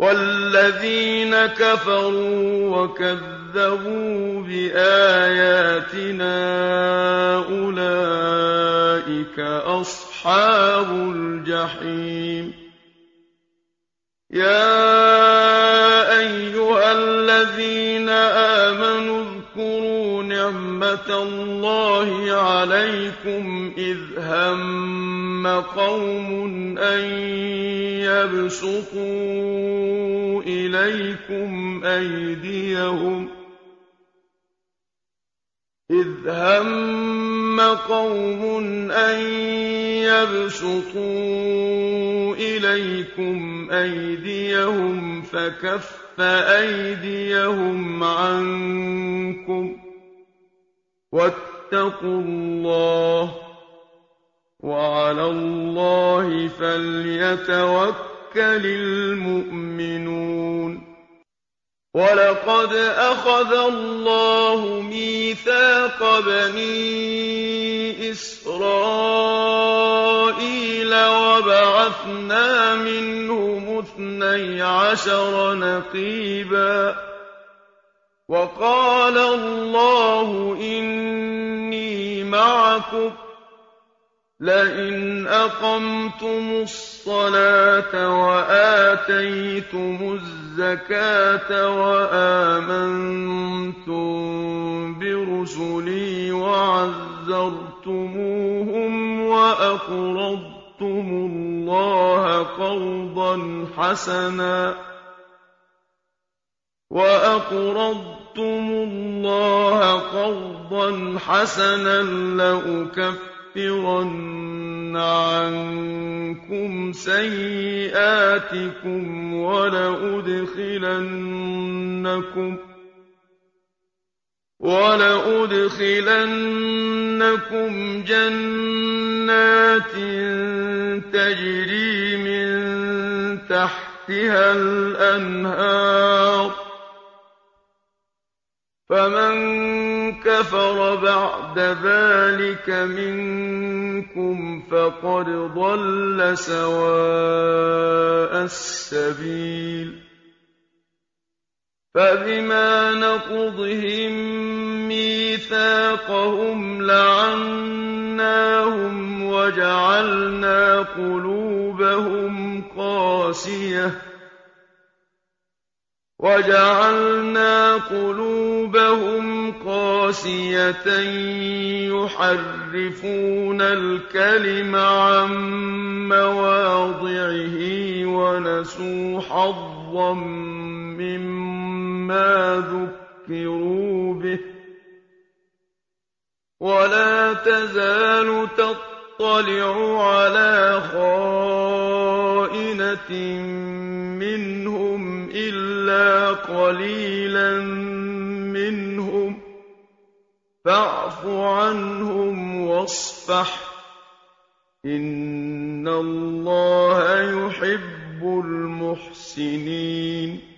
وَالَّذِينَ كَفَرُوا وَكَذَّبُوا بِآيَاتِنَا أُولَٰئِكَ أَصْحَابُ الْجَحِيمِ يَا أَيُّهَا الَّذِينَ آمَنُوا اذْكُرُوا نِعْمَةَ اللَّهِ عَلَيْكُمْ إِذْ هَمَّ قَوْمٌ أَن يَبْسُطُوا إِلَيْكُمْ أَيْدِيَهُمْ فَكَفَّ أَيْدِيَهُمْ عَنكُمْ ۖ وَاتَّقُوا اللَّهَ ۚ وَعَلَى اللَّهِ فَلْيَتَوَكَّلِ الْمُؤْمِنُونَ وَلَقَدْ أَخَذَ اللَّهُ مِيثَاقَ بَنِي إِسْرَائِيلَ وَبَعَثْنَا مِنْهُمُ 12 نَقِيبًا ۖ وَقَالَ اللَّهُ إِنِّي مَعَكُمْ ۖ لَئِنْ أَقَمْتُمُ الصَّلَاةَ وَآتَيْتُمُ الزَّكَاةَ وَآمَنتُم بِرُسُلِي وَعَزَّرْتُمُوهُمْ وَأَقْرَضْتُمُ اللَّهَ قَرْضًا حَسَنًا لَّأُكَفِّرَنَّ عَنكُمْ سَيِّئَاتِكُمْ وَلَأُدْخِلَنَّكُمْ جَنَّاتٍ تَجْرِي مِن تَحْتِهَا الْأَنْهَارُ ۚ فَمَن كَفَرَ بَعْدَ ذَٰلِكَ مِنكُمْ فَقَدْ ضَلَّ سَوَاءَ السَّبِيلِ فَبِمَا نَقْضِهِم مِّيثَاقَهُمْ لَعَنَّاهُمْ وَجَعَلْنَا قُلُوبَهُمْ قَاسِيَةً يُحَرِّفُونَ الْكَلِمَ عَن مَّوَاضِعِهِ وَنَسُوا حَظًّا مِّمَّا ذُكِّرُوا بِهِ ۚ وَلَا تَزَالُ تَطَّلِعُ عَلَىٰ خَائِنَةٍ مِّنْهُمْ إِلَّا قَلِيلًا مِّنْهُمْ ۖ فَاعْفُ عَنْهُمْ وَاصْفَحْ ۚ إِنَّ اللَّهَ يُحِبُّ الْمُحْسِنِينَ